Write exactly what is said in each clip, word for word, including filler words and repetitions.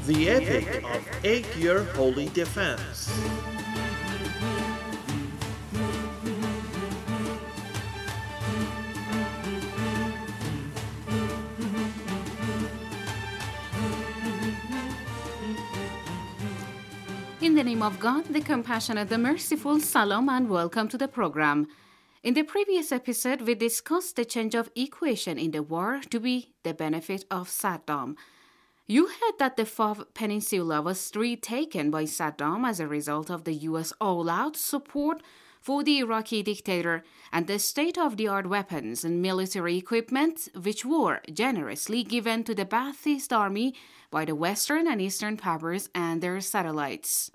The epic of eight-year holy defense. In the name of God, the compassionate, the merciful, Salam, and welcome to the program. In the previous episode, we discussed the change of equation in the war to be the benefit of Saddam. You heard that the Fav Peninsula was retaken by Saddam as a result of the U S all-out support for the Iraqi dictator and the state-of-the-art weapons and military equipment which were generously given to the Ba'athist army by the Western and Eastern powers and their satellites.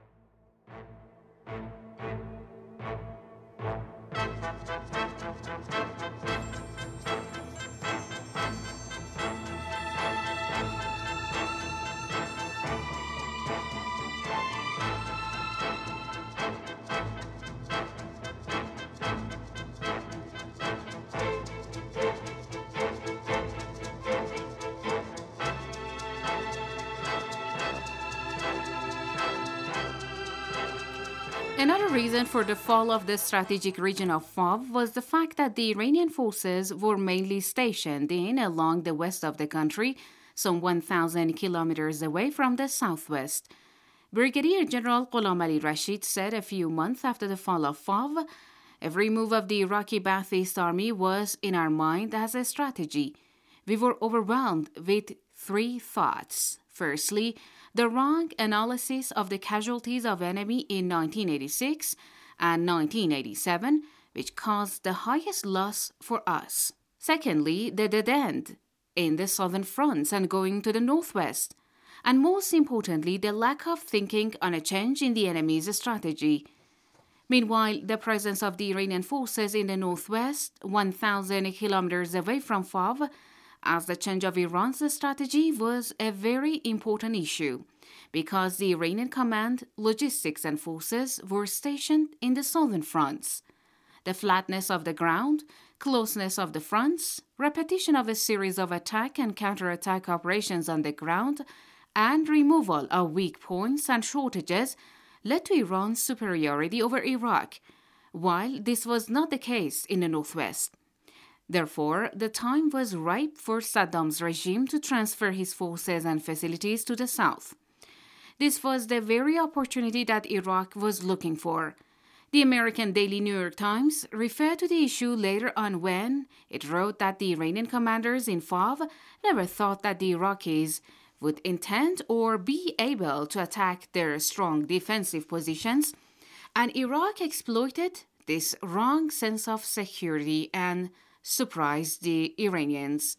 Another reason for the fall of the strategic region of Fav was the fact that the Iranian forces were mainly stationed in along the west of the country, some one thousand kilometers away from the southwest. Brigadier General Ghulam Ali Rashid said a few months after the fall of Fav, every move of the Iraqi Ba'athist army was in our mind as a strategy. We were overwhelmed with three thoughts. Firstly, the wrong analysis of the casualties of enemy in nineteen eighty-six and nineteen eighty-seven, which caused the highest loss for us. Secondly, the dead end in the southern fronts and going to the northwest. And most importantly, the lack of thinking on a change in the enemy's strategy. Meanwhile, the presence of the Iranian forces in the northwest, one thousand kilometers away from Fav, as the change of Iran's strategy was a very important issue, because the Iranian command, logistics and forces were stationed in the southern fronts. The flatness of the ground, closeness of the fronts, repetition of a series of attack and counterattack operations on the ground, and removal of weak points and shortages led to Iran's superiority over Iraq, while this was not the case in the northwest. Therefore, the time was ripe for Saddam's regime to transfer his forces and facilities to the south. This was the very opportunity that Iraq was looking for. The American daily New York Times referred to the issue later on when it wrote that the Iranian commanders in Fav never thought that the Iraqis would intend or be able to attack their strong defensive positions, and Iraq exploited this wrong sense of security and surprised the Iranians.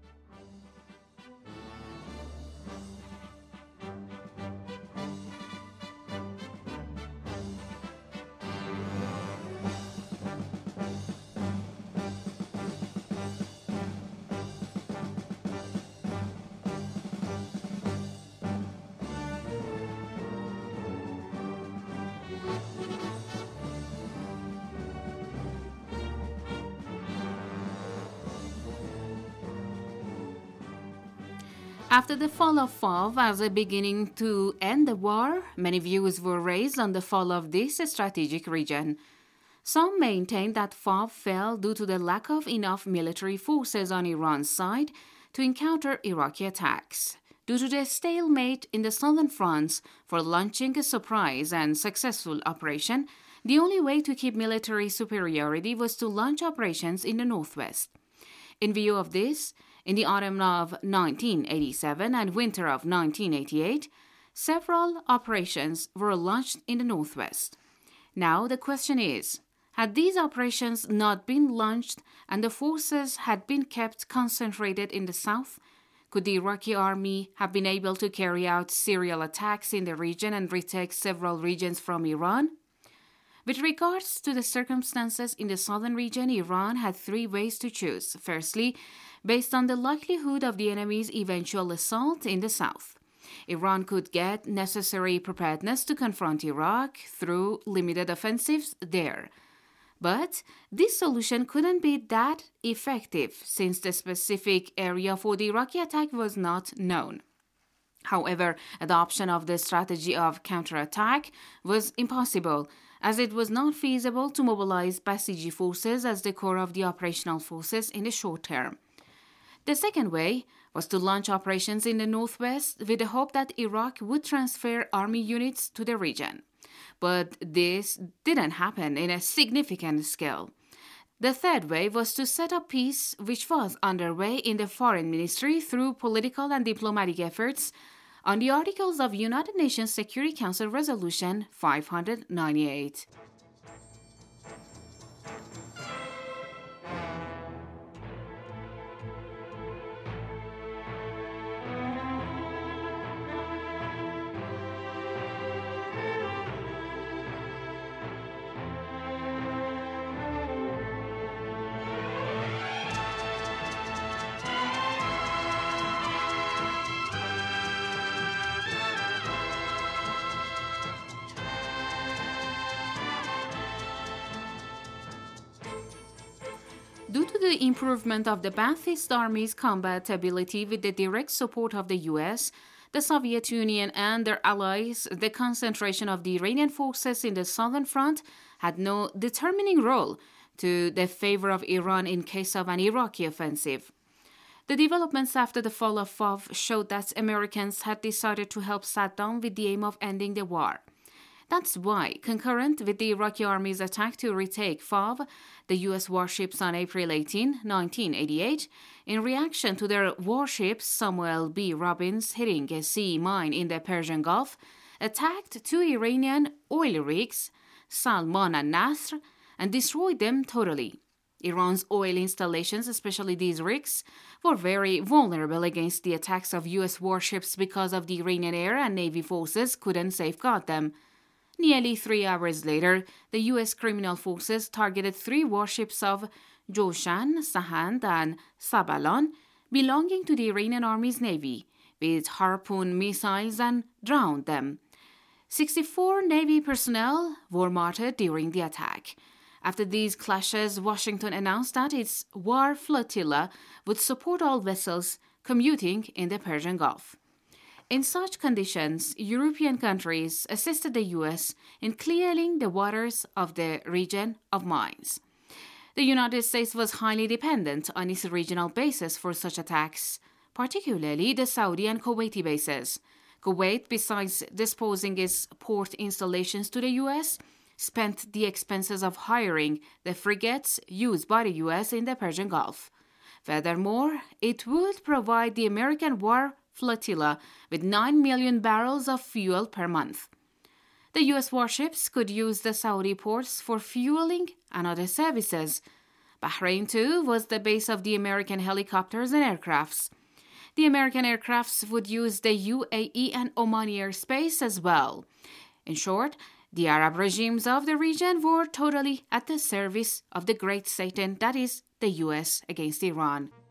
After the fall of Fav as a beginning to end the war, many views were raised on the fall of this strategic region. Some maintained that Fav fell due to the lack of enough military forces on Iran's side to encounter Iraqi attacks. Due to the stalemate in the southern fronts for launching a surprise and successful operation, the only way to keep military superiority was to launch operations in the northwest. In view of this, in the autumn of nineteen eighty-seven and winter of nineteen eighty-eight, several operations were launched in the northwest. Now the question is, had these operations not been launched and the forces had been kept concentrated in the south, could the Iraqi army have been able to carry out serial attacks in the region and retake several regions from Iran? With regards to the circumstances in the southern region, Iran had three ways to choose. Firstly, based on the likelihood of the enemy's eventual assault in the south, Iran could get necessary preparedness to confront Iraq through limited offensives there. But this solution couldn't be that effective since the specific area for the Iraqi attack was not known. However, adoption of the strategy of counterattack was impossible, as it was not feasible to mobilize Basiji forces as the core of the operational forces in the short term. The second way was to launch operations in the northwest with the hope that Iraq would transfer army units to the region. But this didn't happen in a significant scale. The third way was to set up peace, which was underway in the Foreign Ministry through political and diplomatic efforts on the articles of United Nations Security Council Resolution five ninety-eight. Due to the improvement of the Ba'athist Army's combat ability with the direct support of the U S, the Soviet Union and their allies, the concentration of the Iranian forces in the southern front had no determining role to the favor of Iran in case of an Iraqi offensive. The developments after the fall of Fav showed that Americans had decided to help Saddam with the aim of ending the war. That's why, concurrent with the Iraqi army's attack to retake Fav, the U S warships on April eighteenth, nineteen eighty-eight, in reaction to their warships Samuel B. Robbins hitting a sea mine in the Persian Gulf, attacked two Iranian oil rigs, Salman and Nasr, and destroyed them totally. Iran's oil installations, especially these rigs, were very vulnerable against the attacks of U S warships because of the Iranian air and navy forces couldn't safeguard them. Nearly three hours later, the U S criminal forces targeted three warships of Joshan, Sahand, and Sabalan, belonging to the Iranian Army's navy, with Harpoon missiles and drowned them. sixty-four Navy personnel were martyred during the attack. After these clashes, Washington announced that its war flotilla would support all vessels commuting in the Persian Gulf. In such conditions, European countries assisted the U S in clearing the waters of the region of mines. The United States was highly dependent on its regional bases for such attacks, particularly the Saudi and Kuwaiti bases. Kuwait, besides disposing its port installations to the U S, spent the expenses of hiring the frigates used by the U S in the Persian Gulf. Furthermore, it would provide the American war flotilla with nine million barrels of fuel per month. The U S warships could use the Saudi ports for fueling and other services. Bahrain, too, was the base of the American helicopters and aircrafts. The American aircrafts would use the U A E and Omani airspace as well. In short, the Arab regimes of the region were totally at the service of the great Satan, that is, the U S against Iran.